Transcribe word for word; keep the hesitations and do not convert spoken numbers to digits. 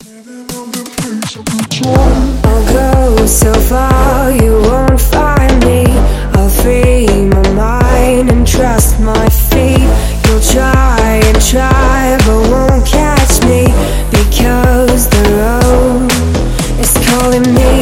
I'll go so far, you won't find me. I'll free my mind and trust my feet. You'll try and try, but won't catch me, because the road is calling me.